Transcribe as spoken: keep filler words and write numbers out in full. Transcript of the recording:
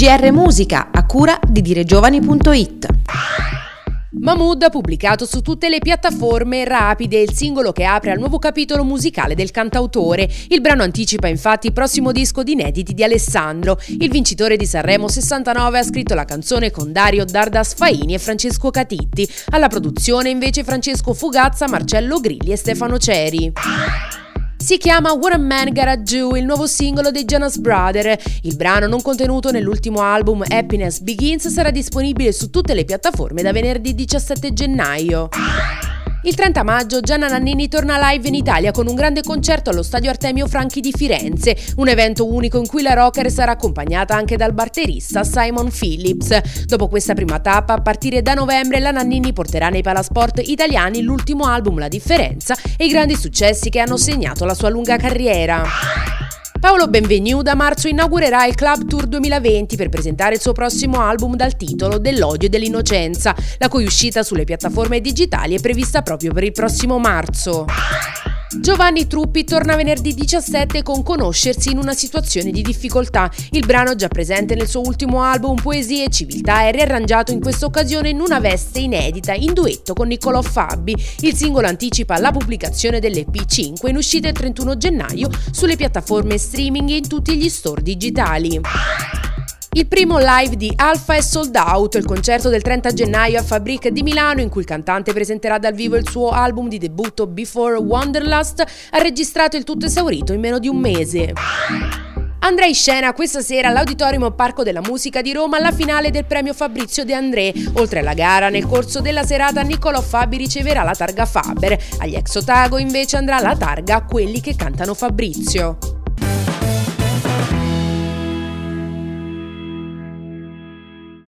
G R Musica, a cura di diregiovani punto it. Mahmood ha pubblicato su tutte le piattaforme Rapide, il singolo che apre al nuovo capitolo musicale del cantautore. Il brano anticipa infatti il prossimo disco di inediti di Alessandro. Il vincitore di Sanremo sessantanove ha scritto la canzone con Dario Dardas Faini e Francesco Catitti. Alla produzione invece Francesco Fugazza, Marcello Grilli e Stefano Ceri. Si chiama What a Man Gotta Do, il nuovo singolo dei Jonas Brothers. Il brano, non contenuto nell'ultimo album Happiness Begins, sarà disponibile su tutte le piattaforme da venerdì diciassette gennaio. Il trenta maggio Gianna Nannini torna live in Italia con un grande concerto allo Stadio Artemio Franchi di Firenze, un evento unico in cui la rocker sarà accompagnata anche dal batterista Simon Phillips. Dopo questa prima tappa, a partire da novembre la Nannini porterà nei palasport italiani l'ultimo album La Differenza e i grandi successi che hanno segnato la sua lunga carriera. Paolo Benvenu da marzo inaugurerà il Club Tour duemilaventi per presentare il suo prossimo album dal titolo Dell'odio e dell'innocenza, la cui uscita sulle piattaforme digitali è prevista proprio per il prossimo marzo. Giovanni Truppi torna venerdì diciassette con Conoscersi in una situazione di difficoltà. Il brano, già presente nel suo ultimo album Poesie e Civiltà, è riarrangiato in questa occasione in una veste inedita in duetto con Niccolò Fabi. Il singolo anticipa la pubblicazione dell'E P cinque in uscita il trentuno gennaio sulle piattaforme streaming e in tutti gli store digitali. Il primo live di Alpha è sold out, il concerto del trenta gennaio a Fabric di Milano, in cui il cantante presenterà dal vivo il suo album di debutto Before Wanderlust, ha registrato il tutto esaurito in meno di un mese. Andrà in scena questa sera all'Auditorium Parco della Musica di Roma la finale del premio Fabrizio De André. Oltre alla gara, nel corso della serata Niccolò Fabi riceverà la targa Faber. Agli ex Otago invece andrà la targa a quelli che cantano Fabrizio.